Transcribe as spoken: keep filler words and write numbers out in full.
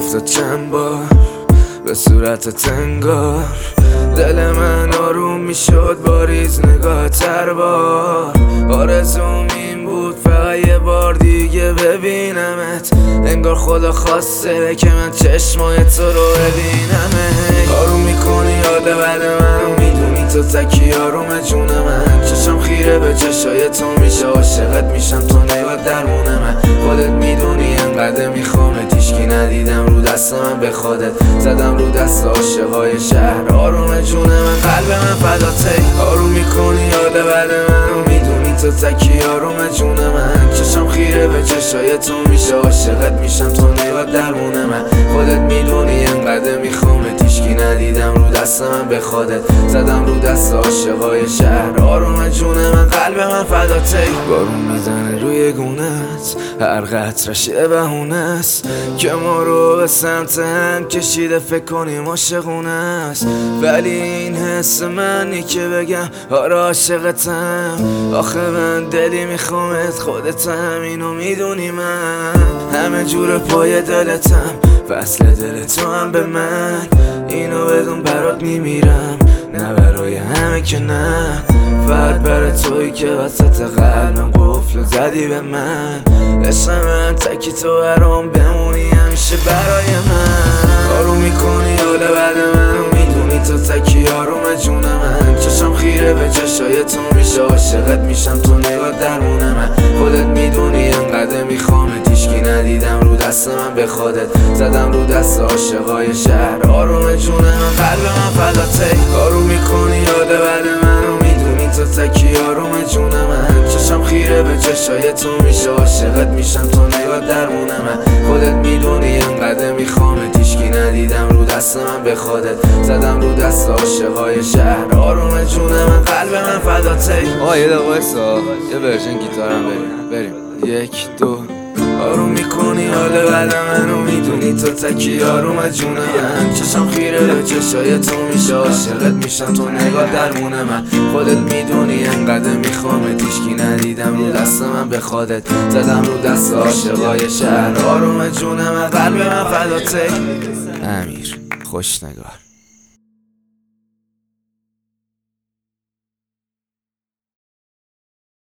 افتاد چند بار به صورت تنگار، دل من آروم میشد با ریز نگاه تر بار. آرزوم این بود فقط یه بار دیگه ببینمت، انگار خدا خواسته که من چشمای تو رو ببینمت. آروم میکنی حال بد منو، میدونی تو تکی آروم جون من. چشم خیره به چشای تو میشه، عاشقت میشم تو نگاه درمون من. خودت میدونی انقدر میخوامت، هیچکی ندیدم رو دست من به خودت زدم رو دست عاشقای شهر. آروم جون من، قلب من فداته. آروم میکنی حال بد منو، میدونی تو تکی آروم جون من. چشم خیره به چشای تو میشه، عاشقت میشم تو نگاه درمون من. خودت میدونی انقدر میخوامت، هیچکی ندیدم رو دست من به خودت زدم رو دست عاشقای شهر. آروم جون من، قلب من فداته. بارون میزنه روی گونت، هر قطرش یه بهونه است که ما رو به سمت هم کشیده، فکر کنیم عاشقونه است. ولی این حس منی که بگم آره عاشقتم. آخه من دلی میخوامت، خودت هم اینو میدونی. من همه جور پای دلتم، فصل دل تو هم به من. اینو بدون برات میمیرم، نه برای همه که نه، فقط برای تویی که وسط قلبم قفل زدی به من. عشق من تکی تو برام بمونی همیشه برای من. آروم میکنی حال بد منو، میدونی تو تکی آروم جون من. چشم خیره به چشای تو میشه، عاشقت میشم تو نگاه درمون من. خودت میدونی انقدر میخوامت، هیچکی ندیدم رو دست من به خودت زدم رو دست عاشقای شهر. آروم جون من، قلب من فداته. آروم میکنی حال بد منو، میدونی تو تکی آروم جون من. چشم خیره به چشای تو میشه، عاشقت میشم تو نگاه درمون من. خودت میدونی انقدر میخوامت، هیچکی ندیدم رو دست من به خودت زدم رو دست عاشقای شهر. آروم جون من، قلب من فداته. آه یه دقیقه وایسا، یه ورژن گیتارم بریم بریم یک دو. آروم میکنی حال بد منو، میدونی تو تکی آروم جون من. چشم خیره به چشای تو میشه، عاشقت میشم تو نگاه درمون من. خودت میدونی انقدر میخوامت، هیچکی ندیدم رو دست من به خودت زدم رو دست عاشقای شهر. آروم جون من، قلب من فداته. امیر خوش نگار.